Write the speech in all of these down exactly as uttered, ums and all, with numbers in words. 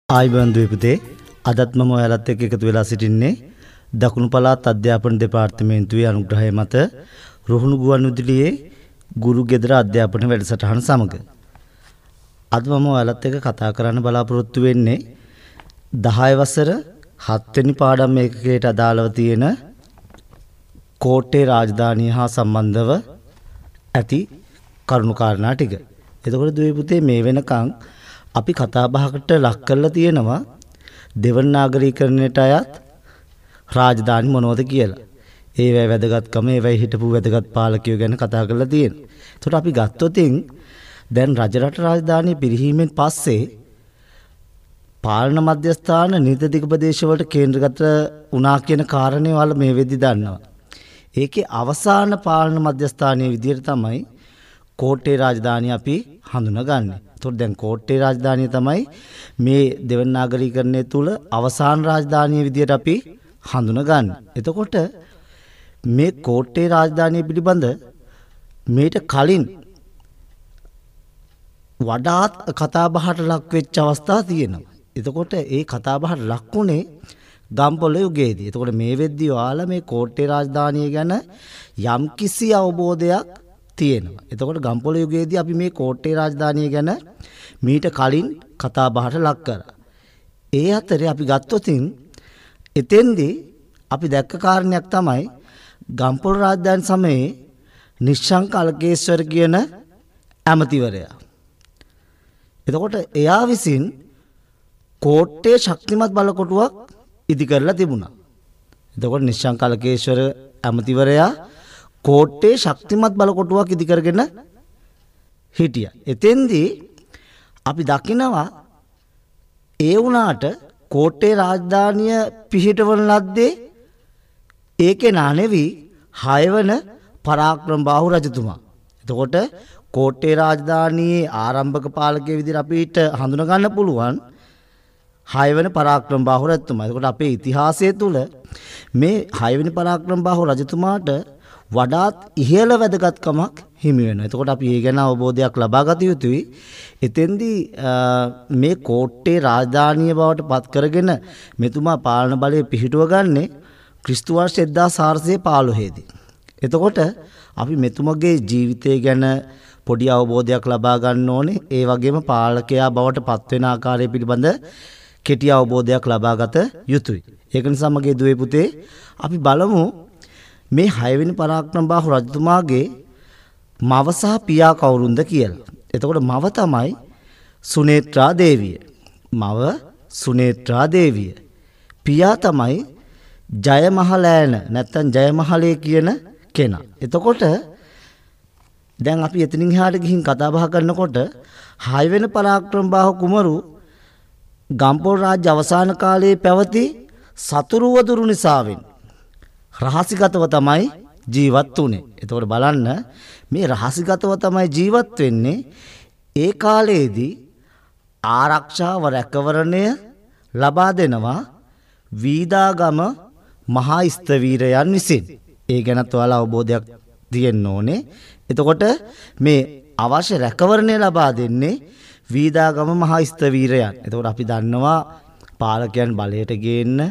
ආයිබන් දුවේ අදත් මම ඔයාලත් එක්ක එකතු වෙලා සිටින්නේ දකුණු පළාත් අධ්‍යාපන දෙපාර්තමේන්තුවේ අනුග්‍රහය මත රුහුණු ගුවන්විදුලියේ ගුරු ගෙදර අධ්‍යාපන වැඩසටහන සමග අද මම ඔයාලත් එක්ක කතා කරන්න බලාපොරොත්තු වෙන්නේ දහය වසර හත් වෙනි පාඩම් ඒකකයට අදාළව තියෙන කෝට්ටේ රාජධානිය හා සම්බන්ධව ඇති කරුණු කාරණා ටික. එතකොට දුවේ පුතේ මේ වෙනකන් අපි කතා බහකට ලක් කරලා තියෙනවා දෙවන නාගරීකරණයට අයත් රාජධානි මොනවද කියලා. ඒවැ වැදගත්කම ඒවැ හිටපු වැදගත් පාලකයෝ ගැන කතා කරලා තියෙනවා. ඒකට අපි ගත්තොත් දැන් රජරට රාජධානිය පිරිහීමෙන් පස්සේ පාලන මධ්‍යස්ථාන නිර්දේශක ප්‍රදේශ වලට කේන්ද්‍රගත වුණා කියන කාරණේ වල මේ වෙද්දි දන්නවා. ඒකේ අවසාන පාලන මධ්‍යස්ථානයේ විදියට තමයි කෝට්ටේ රාජධානිය අපි හඳුනගන්නේ. ඒතකොට දැන් කෝට්ටේ රාජධානිය තමයි මේ දෙවන නාගරීකරණය තුල අවසාන රාජධානිය විදියට අපි හඳුනගන්නේ. එතකොට මේ කෝට්ටේ රාජධානිය පිළිබඳ මේට කලින් වඩාත් කතා බහට ලක් වෙච්ච අවස්ථා තියෙනවා. එතකොට ඒ කතා බහට ලක්ුණේ ගම්පොළ යුගයේදී. එතකොට මේ වෙද්දී ඔයාලා මේ කෝට්ටේ රාජධානිය ගැන යම්කිසි අවබෝධයක් තියෙනවා. එතකොට ගම්පොළ යුගයේදී අපි මේ කෝට්ටේ රාජධානිය ගැන මීට කලින් කතා බහට ලක් කරා. ඒ අතරේ අපි ගත්තොත් එතෙන්දී අපි දැක්ක කාරණයක් තමයි ගම්පොළ රාජධානි සමයේ නිශ්ශංක අලකේශ්වර කියන ඇමතිවරයා. එතකොට එයා විසින් කෝට්ටේ ශක්තිමත් බලකොටුවක් ඉදි කරලා තිබුණා. එතකොට නිශ්ශංක අලකේශ්වර ඇමතිවරයා කෝට්ටේ ශක්තිමත් බලකොටුවක් ඉදි කරගෙන හිටියා. එතෙන්දී අපි දකිනවා ඒ වුණාට කෝට්ටේ රාජධානිය පිහිටවන ලද්දේ ඒකේ නානෙවි හයවන පරාක්‍රම බාහු රජතුමා. එතකොට කෝට්ටේ රාජධානියේ ආරම්භක පාලකයෙක් විදිහට අපිට හඳුනා ගන්න පුළුවන් හයවන පරාක්‍රම බාහු රජතුමා. එතකොට අපේ ඉතිහාසය තුල මේ හයවෙනි පරාක්‍රම බාහු රජතුමාට වඩාත් ඉහළ වැදගත්කමක් හිමි වෙනවා. එතකොට අපි ඒ ගැන අවබෝධයක් ලබා ගත යුතුයි. එතෙන්දී මේ කෝට්ටේ රාජධානිය බවට පත් කරගෙන මෙතුමා පාලන බලය පිහිටුව ගන්නේ ක්‍රිස්තු වර්ෂ එක්දාස් හාරසිය පහළොව දී. එතකොට අපි මෙතුමගේ ජීවිතය ගැන පොඩි අවබෝධයක් ලබා ගන්න ඕනේ. ඒ වගේම පාලකයා බවට පත් වෙන ආකාරය පිළිබඳ කෙටි අවබෝධයක් ලබා ගත යුතුයි. ඒක නිසා මගේ දුවේ පුතේ අපි බලමු මේ හයවෙනි පරාක්‍රම බාහු රජතුමාගේ මව සහ පියා කවුරුන්ද කියලා. එතකොට මව තමයි සුනේත්‍රා දේවිය. මව සුනේත්‍රා දේවිය. පියා තමයි ජයමහලෑන නැත්නම් ජයමහලේ කියන කෙනා. එතකොට දැන් අපි එතනින් එහාට ගිහින් කතා බහ කරනකොට හයවෙනි පරාක්‍රම බාහු කුමරු ගම්පොළ රාජ්‍ය අවසාන කාලයේ පැවති සතුරු වදුරු නිසාවෙන් රහසිගතව තමයි ජීවත් වුනේ. එතකොට බලන්න මේ රහසිගතව තමයි ජීවත් වෙන්නේ. ඒ කාලයේදී ආරක්ෂාව රැකවරණය ලබා දෙනවා වීදාගම මහා ස්තවීරයන් විසින්. ඒ ගැනත් ඔයාලා අවබෝධයක් තියෙන්න ඕනේ. එතකොට මේ අවශ්‍ය රැකවරණය ලබා දෙන්නේ වීදාගම මහා ස්තවීරයන්. එතකොට අපි දන්නවා පාලකයන් බලයට ගේන්න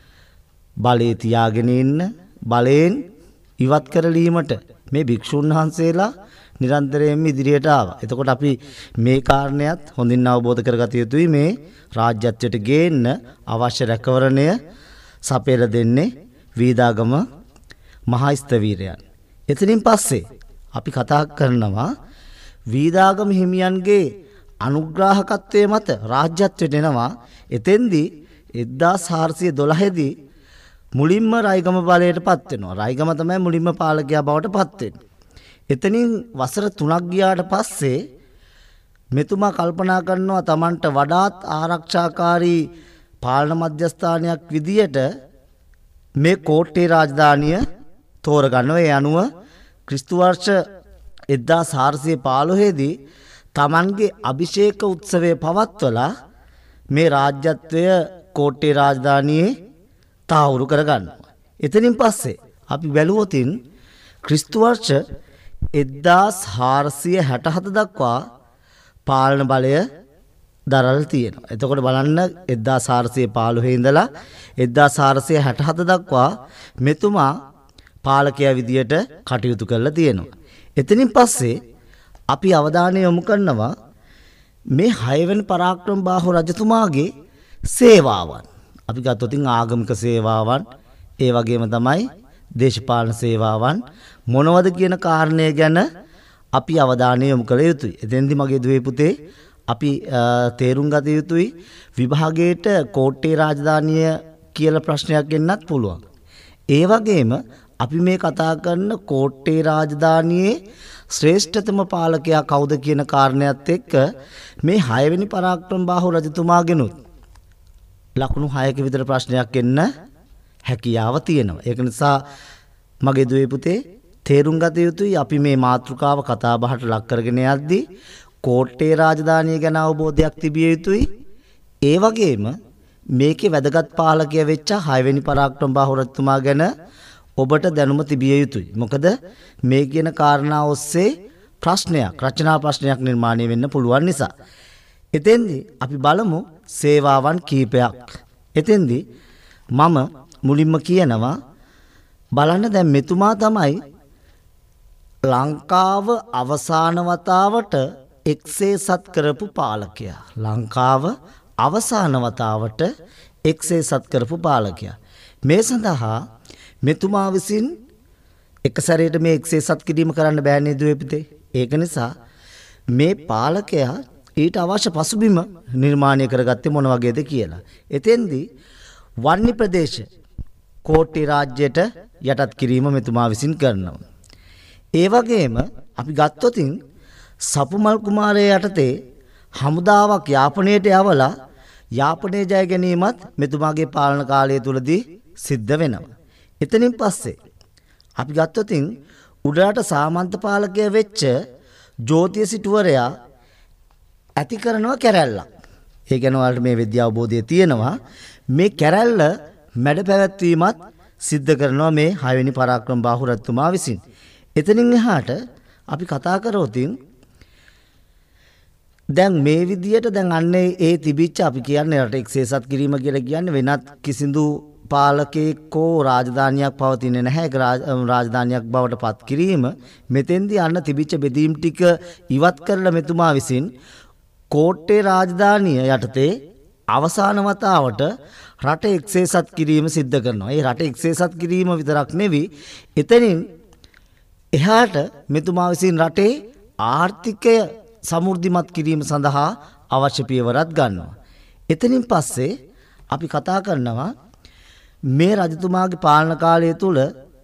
බලේ තියාගෙන ඉන්න බලයෙන් ඉවත් කරලීමට මේ භික්ෂුන් වහන්සේලා නිරන්තරයෙන්ම ඉදිරියට ආවා. එතකොට අපි මේ කාරණයක් හොඳින් අවබෝධ කරගත යුතුයි. මේ රාජ්‍යත්වයට ගේන්න අවශ්‍ය රැකවරණය සපයලා දෙන්නේ වීදාගම මහා ස්තවීරයන්. එතනින් පස්සේ අපි කතා කරනවා වීදාගම හිමියන්ගේ අනුග්‍රාහකත්වයේ මත රාජ්‍යත්වයට එනවා. එතෙන්දී එක්දාස් හාරසිය දොළහ දී මුලින්ම රයිගම බලයට පත් වෙනවා. රයිගම තමයි මුලින්ම පාලකයා බවට පත් වෙන්නේ. එතනින් වසර තුනක් ගියාට පස්සේ මෙතුමා කල්පනා කරනවා Tamanට වඩාත් ආරක්ෂාකාරී පාලන මධ්‍යස්ථානයක් විදියට මේ කෝට්ටේ රාජධානිය තෝරගන්නවා. ඒ අනුව ක්‍රිස්තු වර්ෂ එක්දාස් හාරසිය පහළොව දී Tamanගේ අභිෂේක උත්සවය පවත්වලා මේ රාජ්‍යත්වය කෝට්ටේ රාජධානියේ තාවුරු කරගන්නවා. එතනින් පස්සේ අපි බැලුවොතින් ක්‍රිස්තු වර්ෂ එක්දාස් හාරසිය හැටහත දක්වා පාලන බලය දරල් තියෙනවා. එතකොට බලන්න එක්දාස් හාරසිය පහළොව ඉඳලා එක්දාස් හාරසිය හැට හත දක්වා මෙතුමා පාලකයා විදියට කටයුතු කරලා තියෙනවා. එතනින් පස්සේ අපි අවධානය යොමු කරනවා මේ හයවෙනි පරාක්‍රම බාහු රජතුමාගේ සේවාවන්. අපි ගත්තොත් ආගමික සේවාවන් ඒ වගේම තමයි දේශපාලන සේවාවන් මොනවද කියන කාරණය ගැන අපි අවධානය යොමු කළ යුතුයි. එතෙන්දි මගේ දුවේ පුතේ අපි තේරුම් ගත යුතුයි විභාගයේට කෝට්ටේ රාජධානිය කියලා ප්‍රශ්නයක් එන්නත් පුළුවන්. ඒ වගේම අපි මේ කතා කරන කෝට්ටේ රාජධානියේ ශ්‍රේෂ්ඨතම පාලකයා කවුද කියන කාරණයත් එක්ක මේ හයවෙනි පරාක්‍රම බාහු රජතුමාගෙනුත් ලකුණු හයක විතර ප්‍රශ්නයක් එන්න හැකියාව තියෙනවා. ඒක නිසා මගේ දුවේ පුතේ තේරුම් ගත යුතුයි අපි මේ මාතෘකාව කතා බහට ලක් කරගෙන යද්දී කෝට්ටේ රාජධානිය ගැන අවබෝධයක් තිබිය යුතුයි. ඒ වගේම මේකේ වැදගත් පාලකයා වෙච්ච හයවෙනි පරාක්‍රම බාහු රජතුමා ගැන ඔබට දැනුම තිබිය යුතුයි. මොකද මේ කියන කාරණා ඔස්සේ ප්‍රශ්නයක් රචනා ප්‍රශ්නයක් නිර්මාණය වෙන්න පුළුවන් නිසා. එතෙන්දී අපි බලමු සේවාවන් කීපයක්. එතෙන්දී මම මුලින්ම කියනවා බලන්න දැන් මෙතුමා තමයි ලංකාව අවසාන වතාවට එක්සේසත් කරපු පාලකයා. ලංකාව අවසාන වතාවට එක්සේසත් කරපු පාලකයා. මේ සඳහා මෙතුමා විසින් එක සැරේට මේ එක්සේසත් කිරීම කරන්න බෑනේ දුවේ පුතේ. ඒක නිසා මේ පාලකයා ඊට අවශ්‍ය පසුබිම නිර්මාණය කරගත්තේ මොන වගේද කියලා. එතෙන්දී වන්නි ප්‍රදේශ කෝට්ටේ රාජ්‍යයට යටත් කිරීම මෙතුමා විසින් කරනවා. ඒ වගේම අපි ගත්තොතින් සපුමල් කුමාරයා යටතේ හමුදාවක් යාපනයට යවලා යාපනයේ ජය ගැනීමත් මෙතුමාගේ පාලන කාලය තුලදී සිද්ධ වෙනවා. එතනින් පස්සේ අපි ගත්තොතින් උඩරට සාමන්ත පාලකයා වෙච්ච ජෝතිය සිටුවරයා ඇති කරනවා කැරැල්ලක්. ඒ ගැන ඔයාලට මේ විද්‍යා අවබෝධය තියෙනවා. මේ කැරැල්ල මැඩ පැවැත්වීමත් සිද්ධ කරනවා මේ හයවෙනි පරාක්‍රම බාහු රජතුමා විසින්. එතනින් එහාට අපි කතා කරොතින් දැන් මේ විදියට දැන් අන්නේ ඒ තිබිච්ච අපි කියන්නේ රට එක්සේසත් කිරීම කියලා කියන්නේ වෙනත් කිසිදු පාලකෙක්කෝ රාජධානියක් පවතින්නේ නැහැ. ඒක රාජධානියක් බවට පත් කිරීම මෙතෙන්දී අන්න තිබිච්ච බෙදීම් ටික ඉවත් කරලා මෙතුමා විසින් කෝට්ටේ රාජධානිය යටතේ අවසාන වතාවට රට එක්සේසත් කිරීම සිද්ධ කරනවා. ඒ රට එක්සේසත් කිරීම විතරක් නෙවෙයි එතනින් එහාට මෙතුමා විසින් රටේ ආර්ථිකය සමෘද්ධිමත් කිරීම සඳහා අවශ්‍ය පියවරක් ගන්නවා. එතනින් පස්සේ අපි කතා කරනවා මේ රජතුමාගේ පාලන කාලය තුල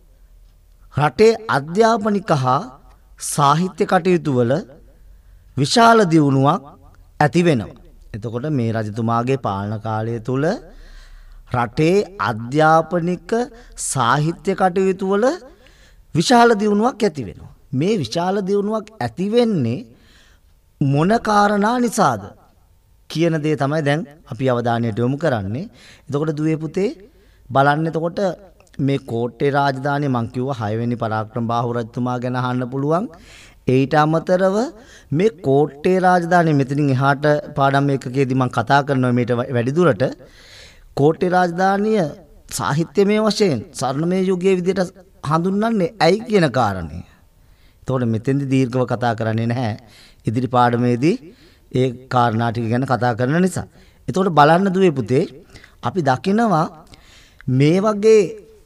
රටේ අධ්‍යාපනික හා සාහිත්‍ය කටයුතු වල විශාල දියුණුවක් ඇති වෙනවා. එතකොට මේ රජතුමාගේ පාලන කාලය තුල රටේ අධ්‍යාපනික සාහිත්‍ය කටයුතු වල විශාල දියුණුවක් ඇති වෙනවා. මේ විශාල දියුණුවක් ඇති වෙන්නේ මොන කාරණා නිසාද කියන දේ තමයි දැන් අපි අවධානයට යොමු කරන්නේ. එතකොට දුවේ පුතේ බලන්න එතකොට මේ කෝට්ටේ රාජධානිය මං කිව්වා හයවෙනි පරාක්‍රම බාහු රජතුමා ගැන අහන්න පුළුවන්. ඊට අමතරව මේ කෝට්ටේ රාජධානිය මෙතනින් එහාට පාඩම් එකකදී මං කතා කරනවා මේට වැඩි දුරට කෝට්ටේ රාජධානිය සාහිත්‍යමය වශයෙන් ස්වර්ණමය යුගයේ විදිහට හඳුන්වන්නේ ඇයි කියන කාරණේ. එතකොට මෙතෙන්දී දීර්ඝව කතා කරන්නේ නැහැ. ඉදිරි පාඩමේදී ඒ කාරණා ටික ගැන කතා කරන නිසා. එතකොට බලන්න දුවේ පුතේ අපි දකිනවා මේ වගේ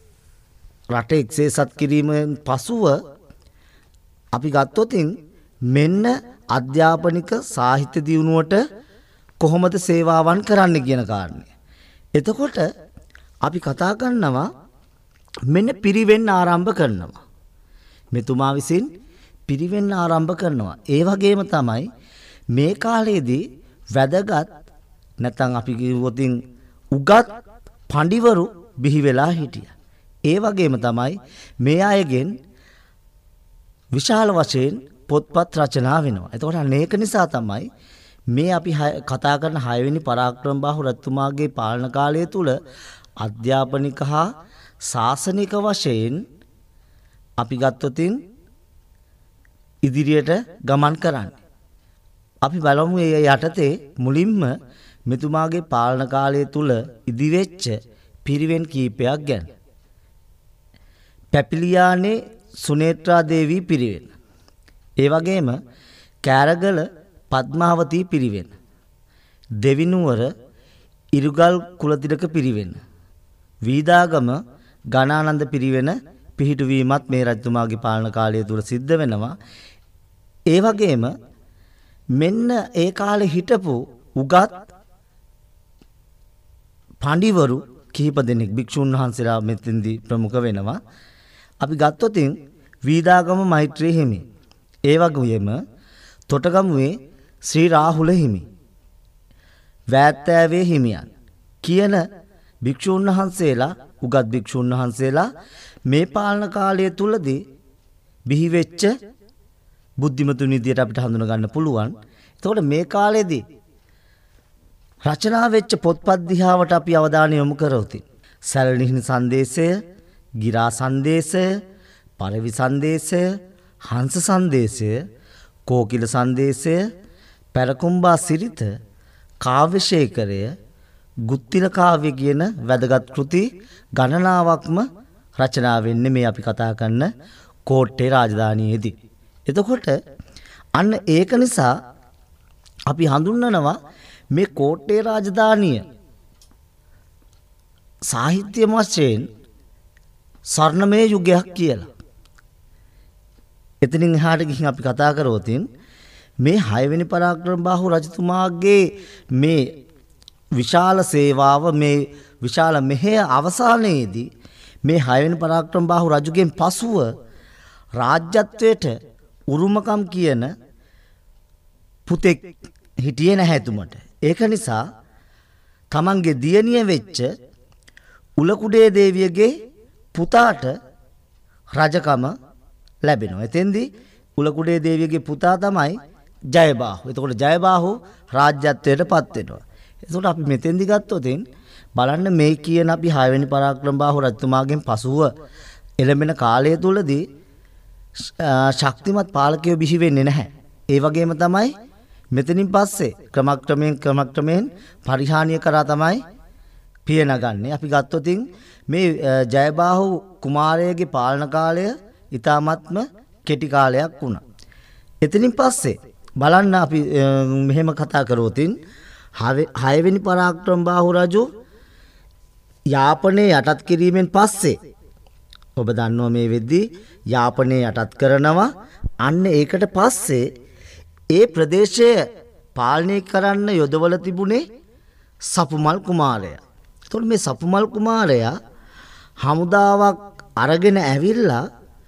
රට එක්සේසත් කිරීමෙන් පසුව අපි ගත්තොතින් මෙන්න අධ්‍යාපනික සාහිත්‍ය දියුණුවට කොහොමද සේවාවන් කරන්න කියන කාරණය. එතකොට අපි කතා කරනවා මෙන්න පිරිවෙන් ආරම්භ කරනවා. මෙතුමා විසින් පිරිවෙන් ආරම්භ කරනවා. ඒ වගේම තමයි මේ කාලයේදී වැදගත් නැත්නම් අපි කිව්වොතින් උගත් පඬිවරු බිහි වෙලා හිටියා. ඒ වගේම තමයි මේ අයගෙන් විශාල වශයෙන් පොත්පත් රචනා වෙනවා. එතකොට අනේක නිසා තමයි මේ අපි කතා කරන හයවෙනි පරාක්‍රම බාහු රජතුමාගේ පාලන කාලය තුල අධ්‍යාපනික හා ශාසනික වශයෙන් අපි ගත්තොතින් ඉදිරියට ගමන් කරන්නේ. අපි බලමු මේ යටතේ මුලින්ම මෙතුමාගේ පාලන කාලය තුල ඉදිවෙච්ච පිරිවෙන් කීපයක් ගැන. පැපිලියානේ සුනේත්‍රා දේවී පිරිවෙන. ඒ වගේම කෑරගල පద్මාවතී පිරිවෙන. දෙවිනුවර ඉරුගල් කුලතිලක පිරිවෙන. වීදාගම ගණානන්ද පිරිවෙන පිහිටුවීමත් මේ රජතුමාගේ පාලන කාලය තුල සිද්ධ වෙනවා. ඒ වගේම මෙන්න ඒ කාලේ හිටපු උගත් පඬිවරු කිහිප දෙනෙක් භික්ෂුන් වහන්සේලා මෙතෙන්දී ප්‍රමුඛ වෙනවා. අපි ගත්තොතින් වීදාගම මෛත්‍රී හිමි, ඒ වගේම තොටගමුවේ ශ්‍රී රාහුල හිමි, වෑත්තෑවේ හිමියන් කියන භික්ෂුන් වහන්සේලා, උගත් භික්ෂුන් වහන්සේලා මේ පාලන කාලය තුලදී බිහි වෙච්ච බුද්ධිමතුන් විදියට අපිට හඳුනා ගන්න පුළුවන්. එතකොට මේ කාලෙදී රචනා වෙච්ච පොත්පත් දිහාවට අපි අවධානය යොමු කරොත් සැලනිහිණි සංදේශය, ගිරා සංදේශය, පරවි සංදේශය, හංස සංදේශය, කෝකිල සංදේශය, පෙරකුම්බා සිරිත, කාව්‍යශේඛරය, ගුත්තිල කාව්‍ය කියන වැදගත් කෘති ගණනාවක්ම රචනා වෙන්නේ මේ අපි කතා කරන කෝට්ටේ රාජධානියේදී. එතකොට අන්න ඒක නිසා අපි හඳුන්වනවා මේ කෝට්ටේ රාජධානිය සාහිත්‍ය වශයෙන් ස්වර්ණමය යුගයක් කියලා. එතනින් එහාට ගිහින් අපි කතා කරොත් මේ හයවෙනි පරාක්‍රමබාහු රජතුමාගේ මේ විශාල සේවාව, මේ විශාල මෙහෙය අවසානයේදී මේ හයවෙනි පරාක්‍රමබාහු රජුගෙන් පසුව රාජ්‍යත්වයට උරුමකම් කියන පුතෙක් හිටියේ නැහැ එතුමට. ඒක නිසා තමන්ගේ දියණිය වෙච්ච උලකුඩේ දේවියගේ පුතාට රජකම ලැබෙනවා. එතෙන්දී උලකුඩේ දේවියගේ පුතා තමයි ජයබාහු. එතකොට ජයබාහු රාජ්‍යත්වයට පත් වෙනවා. එතකොට අපි මෙතෙන්දි ගත්තොත් බලන්න මේ කියන අපි හයවෙනි පරාක්‍රමබාහු රජතුමාගෙන් පසුව එළඹෙන කාලය තුලදී ශක්තිමත් පාලකයෝ බිහි වෙන්නේ නැහැ. ඒ වගේම තමයි මෙතනින් පස්සේ ක්‍රමක්‍රමයෙන් ක්‍රමක්‍රමයෙන් පරිහානිය කරා තමයි පිය නගන්නේ. අපි ගත්තොත් මේ ජයබාහු කුමාරයාගේ පාලන කාලය ඊ타මත්ම කෙටි කාලයක් වුණා. එතනින් පස්සේ බලන්න අපි මෙහෙම කතා කරොත් හයවෙනි පරාක්‍රමබාහු රජු යාපනයේ යටත් කිරීමෙන් පස්සේ ඔබ දන්නවා මේ වෙද්දී යාපනයේ යටත් කරනවා. අන්න ඒකට පස්සේ ඒ ප්‍රදේශය පාලනය කරන්න යොදවල තිබුණේ සපුමල් කුමාරයා. එතකොට මේ සපුමල් කුමාරයා හමුදාවක් අරගෙන ඇවිල්ලා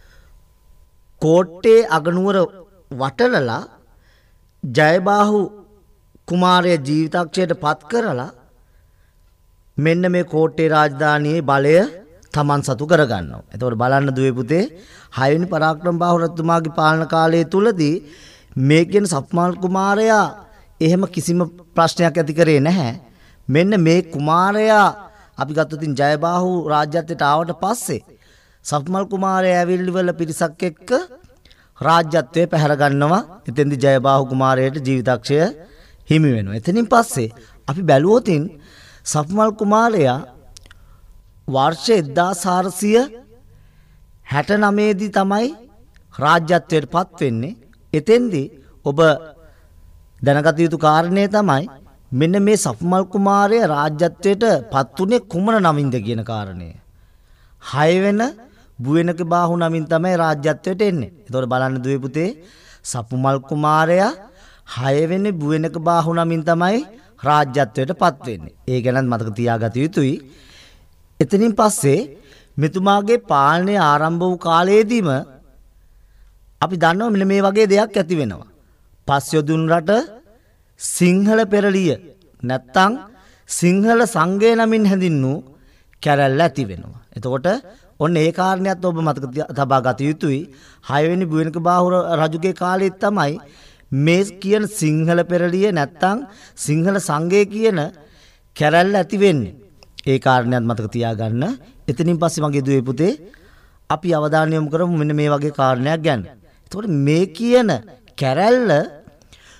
කෝට්ටේ අගනුවර වටලලා ජයබාහු කුමාරයා ජීවිතක්ෂයට පත් කරලා මෙන්න මේ කෝට්ටේ රාජධානියේ බලය තමන් සතු කරගන්නවා. එතකොට බලන්න දුවේ පුතේ හයවෙනි පරාක්‍රමබාහු රජතුමාගේ පාලන කාලය තුලදී මේ කියන සප්මල් කුමාරයා එහෙම කිසිම ප්‍රශ්නයක් ඇති කරේ නැහැ. මෙන්න මේ කුමාරයා අපි ගත්තොත් ජයබාහු රාජ්‍යත්වයට ආවට පස්සේ සප්මල් කුමාරයා ඇවිල්ලිවල පිරිසක් එක්ක රාජ්‍යත්වය පැහැර ගන්නවා. එතෙන්දි ජයබාහු කුමාරයාට ජීවිතක්ෂය හිමි වෙනවා. එතනින් පස්සේ අපි බැලුවොත් සප්මල් කුමාරයා වර්ෂ එක්දාස් හාරසිය හැට නවය දී තමයි රාජ්‍යත්වයට පත් වෙන්නේ. එතෙන්දී ඔබ දැනගත යුතු කාරණය තමයි මෙන්න මේ සප්මල් කුමාරයා රාජ්‍යත්වයට පත් වුණේ කුමන නමින්ද කියන කාරණය. හය වෙන බුවෙනක බාහු නමින් තමයි රාජ්‍යත්වයට එන්නේ. ඒතකොට බලන්න දුවේ පුතේ සප්මල් කුමාරයා හය වෙනි බුවෙනක බාහු නමින් තමයි රාජ්‍යත්වයට පත් වෙන්නේ. ඒ ගැනත් මතක තියාගත යුතුයි. එතනින් පස්සේ මෙතුමාගේ පාලනය ආරම්භ වූ කාලයේදීම අපි දන්නවා මෙන්න මේ වගේ දෙයක් ඇති වෙනවා. පස්යොදුන් රට සිංහල පෙරළිය නැත්තම් සිංහල සංඝය නමින් හැඳින්වූ කැරැල්ල ඇති වෙනවා. එතකොට ඔන්න ඒ කාරණයක් ඔබ මතක තබා ගත යුතුයි. හයවෙනි බුවෙනක බාහු රජුගේ කාලයේ තමයි මේ කියන සිංහල පෙරළිය නැත්තම් සිංහල සංඝය කියන කැරැල්ල ඇති වෙන්නේ. ඒ කාරණයක් මතක තියාගන්න. එතනින් පස්සේ මගේ දුවේ පුතේ අපි අවධානය යොමු කරමු මෙන්න මේ වගේ කාරණයක් ගැන. එතකොට මේ කියන කැරැල්ල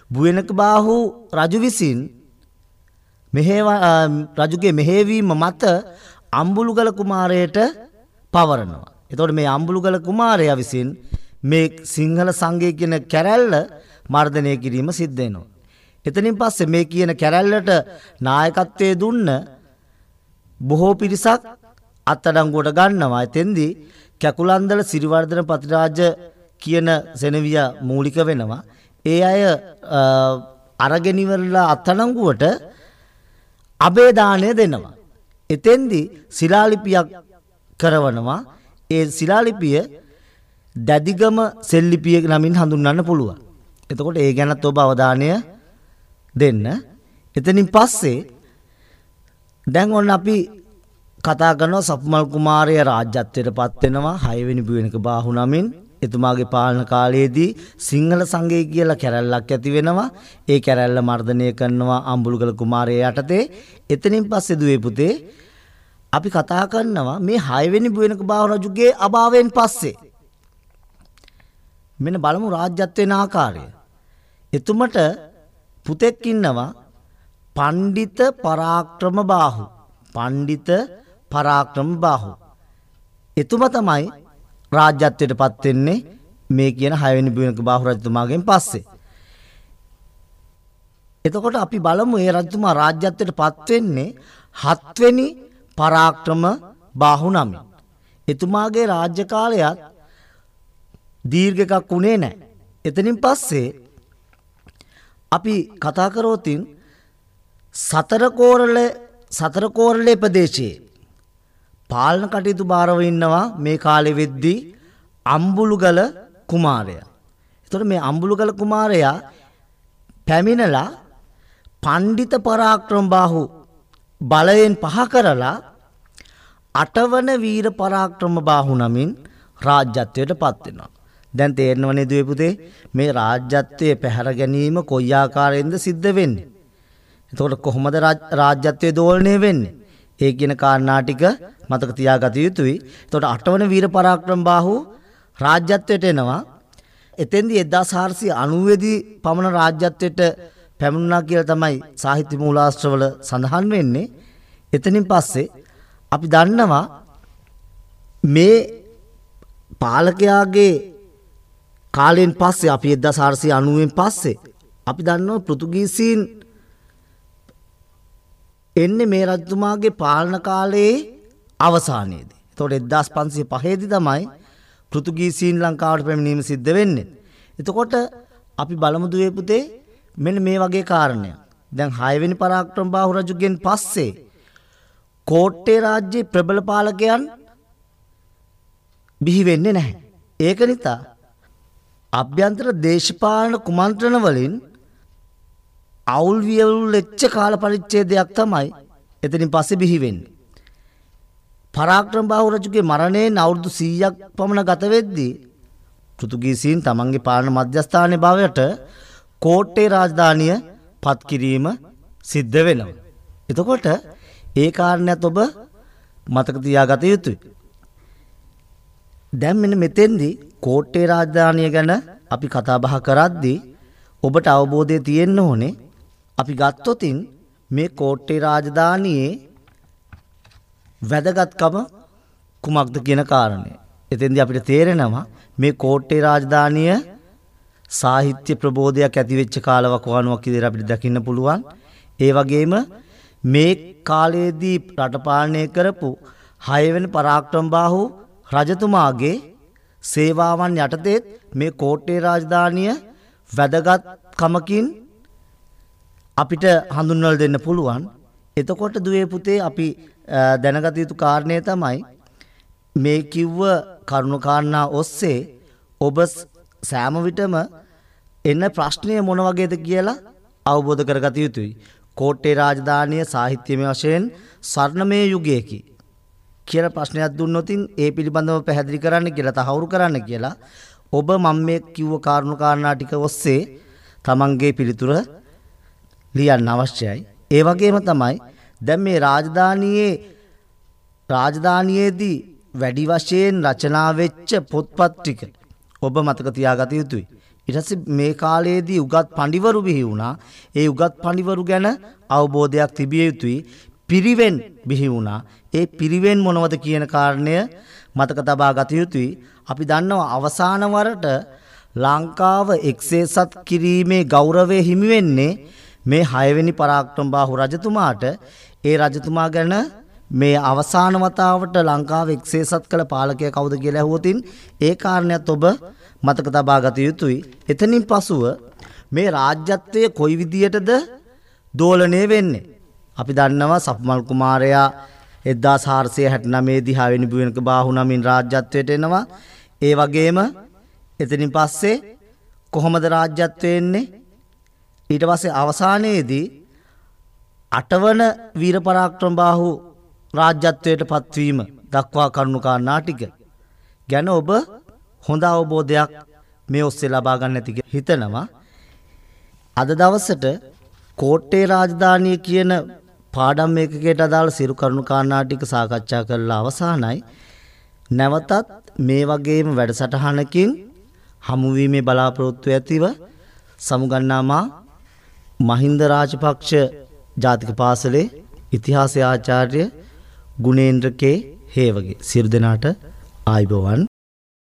බුවෙනකබාහු රජු විසින් මෙහෙව රජුගේ මෙහෙවීම මත අම්බුලුගල කුමාරයට පවරනවා. එතකොට මේ අම්බුලුගල කුමාරයා විසින් මේ සිංහල සංඝය කියන කැරැල්ල මර්ධනය කිරීම සිද්ධ වෙනවා. එතනින් පස්සේ මේ කියන කැරැල්ලට නායකත්වයේ දුන්න බොහෝ පිරිසක් අත්අඩංගුවට ගන්නවා. එතෙන්දී කැකුලන්දල සිරිවර්ධන පතිරාජ කියන සෙනවිය මූලික වෙනවා. ඒ අය අරගෙන ඉවරලා අත්අඩංගුවට අබේදානය දෙනවා. එතෙන්දී ශිලාලිපියක් කරවනවා. ඒ ශිලාලිපිය දැදිගම සෙල්ලිපිය නමින් හඳුන්වන්න පුළුවන්. එතකොට ඒ ගැනත් ඔබ අවධානය දෙන්න. එතනින් පස්සේ දැන් ඔන්න අපි කතා කරනවා සප්මල් කුමාරයා රාජ්‍යත්වයට පත් වෙනවා හයවෙනි බුවෙනකබාහු නමින්. එතුමාගේ පාලන කාලයේදී සිංහල සංඝය කියලා කැරැල්ලක් ඇති වෙනවා. ඒ කැරැල්ල මර්ධනය කරනවා අම්බුලුගල කුමාරයා යටතේ. එතනින් පස්සේ දුවේ පුතේ අපි කතා කරනවා මේ හයවෙනි බුවෙනකබාහු රජුගේ අභාවයෙන් පස්සේ. මෙන්න බලමු රාජ්‍යත්ව වෙන ආකාරය. එතුමට පුතෙක් ඉන්නවා පණ්ඩිත පරාක්‍රම බාහු. පණ්ඩිත පරාක්‍රම බාහු. එතුමා තමයි රාජ්‍යත්වයට පත් වෙන්නේ මේ කියන හයවෙනි බුවෙනකබාහු රජතුමාගෙන් පස්සේ. එතකොට අපි බලමු මේ රජතුමා රාජ්‍යත්වයට පත් වෙන්නේ හත්වෙනි පරාක්‍රම බාහු නමින්. එතුමාගේ රාජ්‍ය කාලයත් දීර්ඝ එකක් වුණේ නැහැ. එතනින් පස්සේ අපි කතා කරෝතින් සතර කෝරළ සතර කෝරළේ ප්‍රදේශයේ පාලන කටයුතු බාරව ඉන්නවා මේ කාලෙ වෙද්දී අම්බුලුගල කුමාරයා. එතකොට මේ අම්බුලුගල කුමාරයා පැමිණලා පණ්ඩිත පරාක්‍රම බාහු බලයෙන් පහ කරලා අටවන වීර පරාක්‍රම බාහු නමින් රාජ්‍යත්වයට පත් වෙනවා. දැන් තේරෙනවනේ දුවේ පුතේ මේ රාජ්‍යත්වයේ පැහැර ගැනීම කොයි ආකාරයෙන්ද සිද්ධ වෙන්නේ. එතකොට කොහොමද රාජ්‍යත්වයේ දෝලණය වෙන්නේ? ඒ කියන කාරණා ටික මතක තියාගත යුතුයි. එතකොට අටවන වීර පරාක්‍රම බාහු රාජ්‍යත්වයට එනවා. එතෙන්දී එක්දාස් හාරසිය අනූ දී පමණ රාජ්‍යත්වයට පැමුණා කියලා තමයි සාහිත්‍ය මූලාශ්‍රවල සඳහන් වෙන්නේ. එතනින් පස්සේ අපි දන්නවා මේ පාලකයාගේ කාලයෙන් පස්සේ අපි එක්දාස් හාරසිය අනූවෙන් පස්සේ අපි දන්නවා පෘතුගීසීන් එන්නේ මේ රජතුමාගේ පාලන කාලයේ අවසානයේදී. එතකොට එක්දාස් පන්සිය පහ දී තමයි පෘතුගීසීන් ලංකාවට පැමිණීම සිද්ධ වෙන්නේ. එතකොට අපි බලමු දුවේ පුතේ මෙන්න මේ වගේ කාරණයක්. දැන් හයවෙනි පරාක්‍රම බාහු රජුගෙන් පස්සේ කෝට්ටේ රාජ්‍යයේ ප්‍රබල පාලකයන් බිහි වෙන්නේ නැහැ. ඒක නිසා අභ්‍යන්තර දේශපාලන කුමන්ත්‍රණ වලින් අවුල් වියවුල් වෙච්ච කාල පරිච්ඡේදයක් තමයි එතනින් පස්සේ බිහි වෙන්නේ. පරාක්‍රම බාහු රජුගේ මරණයෙන් අවුරුදු සීයක් පමණ ගත වෙද්දී පෘතුගීසීන් තමන්ගේ පාලන මධ්‍යස්ථානයේ බවට කෝට්ටේ රාජධානිය පත් කිරීම සිද්ධ වෙනවා. එතකොට ඒ කාරණයක් ඔබ මතක තියාගත යුතුයි. දැන් මෙන්න මෙතෙන්දී කෝට්ටේ රාජධානිය ගැන අපි කතා බහ කරද්දී ඔබට අවබෝධය තියෙන්න ඕනේ අපි ගත්තොතින් මේ කෝට්ටේ රාජධානියේ වැදගත්කම කුමක්ද කියන කාරණය. එතෙන්දී අපිට තේරෙනවා මේ කෝට්ටේ රාජධානිය සාහිත්‍ය ප්‍රබෝධයක් ඇති වෙච්ච කාලවකවානුවක් විදිහට අපිට දකින්න පුළුවන්. ඒ වගේම මේ කාලයේදී රට පාලනය කරපු හයවෙනි පරාක්‍රම බාහු රජතුමාගේ සේවාවන් යටතේ මේ කෝට්ටේ රාජධානිය වැදගත්කමකින් අපිට හඳුන්වලා දෙන්න පුළුවන්. එතකොට දුවේ පුතේ අපි දැනගත යුතු කාරණය තමයි මේ කිව්ව කරුණු කාරණා ඔස්සේ ඔබ සෑම විටම එන ප්‍රශ්නය මොන වගේද කියලා අවබෝධ කරගත යුතුයි. කෝට්ටේ රාජධානිය සාහිත්‍යමය වශයෙන් ස්වර්ණමය යුගයකි කියලා ප්‍රශ්නයක් දුන්නොත් ඒ පිළිබඳව පැහැදිලි කරන්න කියලා තහවුරු කරන්න කියලා ඔබ මම මේ කිව්ව කාරණු කාරණා ටික ඔස්සේ තමන්ගේ පිළිතුර ලියන්න අවශ්‍යයි. ඒ වගේම තමයි දැන් මේ රාජධානියේ රාජධානියේදී වැඩි වශයෙන් රචනා වෙච්ච පොත්පත් ටික ඔබ මතක තියාගත යුතුයි. ඊට පස්සේ මේ කාලයේදී උගත් පඬිවරු බිහි වුණා. ඒ උගත් පඬිවරු ගැන අවබෝධයක් තිබිය යුතුයි. පිරිවෙන් බිහි වුණා. ඒ පිරිවෙන් මොනවද කියන කාරණය මතක තබා ගත යුතුයි. අපි දන්නවා අවසාන වරට ලංකාව එක්සේසත් කිරීමේ ගෞරවය හිමි වෙන්නේ මේ හයවෙනි පරාක්‍රමබාහු රජතුමාට. ඒ රජතුමා ගැන මේ අවසාන වතාවට ලංකාව එක්සේසත් කළ පාලකයා කවුද කියලා ඇහුවොතින් ඒ කාරණයක් ඔබ මතක තබා ගත යුතුයි. එතනින් පසුව මේ රාජ්‍යත්වය කොයි විදියටද දෝලණය වෙන්නේ? අපි දන්නවා සප්මල් කුමාරයා එක්දාස් හාරසිය හැටනවය දී හයවෙනි බුවනක බාහු නමින් රාජ්‍යත්වයට එනවා. ඒ වගේම එතනින් පස්සේ කොහොමද රාජ්‍යත්වය එන්නේ? ඊට පස්සේ අවසානයේදී අටවන වීර පරාක්‍රමබාහු රාජ්‍යත්වයට පත්වීම දක්වා කරුණු කාරණා ටික ගැන ඔබ හොඳ අවබෝධයක් මේ ඔස්සේ ලබා ගන්න ඇති කියලා හිතනවා. අද දවසට කෝට්ටේ රාජධානිය කියන පාඩම් මේකකයට අදාළ සිරු කරුණු කාරණා ටික සාකච්ඡා කරලා අවසానයි. නැවතත් මේ වගේම වැඩසටහනකින් හමුවීමේ බලාපොරොත්තු ඇතිව සමුගන්නාමා මහින්ද රාජපක්ෂ ජාතික පාසලේ ඉතිහාසය ආචාර්ය ගුණේන්ද්‍ර කේ හේවගේ සියලු දෙනාට ආයුබෝවන්.